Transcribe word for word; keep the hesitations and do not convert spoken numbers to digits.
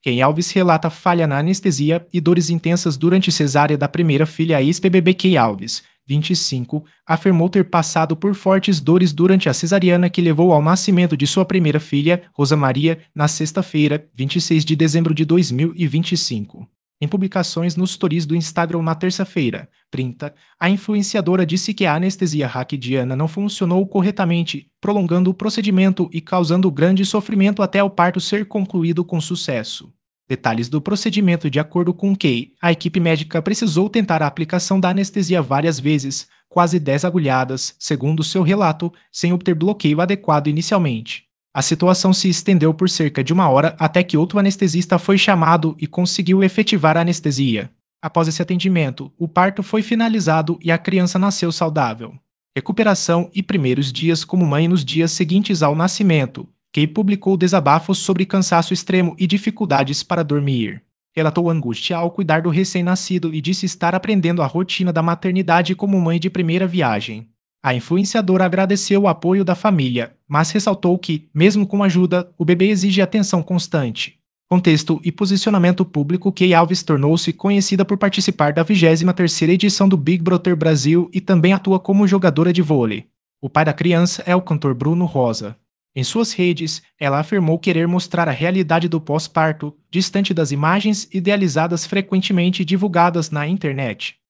Kay Alves relata falha na anestesia e dores intensas durante cesárea da primeira filha. A ex-B B B Kay Alves, vinte e cinco, afirmou ter passado por fortes dores durante a cesariana que levou ao nascimento de sua primeira filha, Rosa Maria, na sexta-feira, vinte e seis de dezembro de dois mil e vinte e cinco. Em publicações nos stories do Instagram na terça-feira, trinta, a influenciadora disse que a anestesia raquidiana não funcionou corretamente, prolongando o procedimento e causando grande sofrimento até o parto ser concluído com sucesso. Detalhes do procedimento: de acordo com Kay, a equipe médica precisou tentar a aplicação da anestesia várias vezes, quase dez agulhadas, segundo seu relato, sem obter bloqueio adequado inicialmente. A situação se estendeu por cerca de uma hora até que outro anestesista foi chamado e conseguiu efetivar a anestesia. Após esse atendimento, o parto foi finalizado e a criança nasceu saudável. Recuperação e primeiros dias como mãe. Nos dias seguintes ao nascimento, Kay publicou desabafos sobre cansaço extremo e dificuldades para dormir. Relatou angústia ao cuidar do recém-nascido e disse estar aprendendo a rotina da maternidade como mãe de primeira viagem. A influenciadora agradeceu o apoio da família, mas ressaltou que, mesmo com ajuda, o bebê exige atenção constante. Contexto e posicionamento público. Kay Alves tornou-se conhecida por participar da vigésima terceira edição do Big Brother Brasil e também atua como jogadora de vôlei. O pai da criança é o cantor Bruno Rosa. Em suas redes, ela afirmou querer mostrar a realidade do pós-parto, distante das imagens idealizadas frequentemente divulgadas na internet.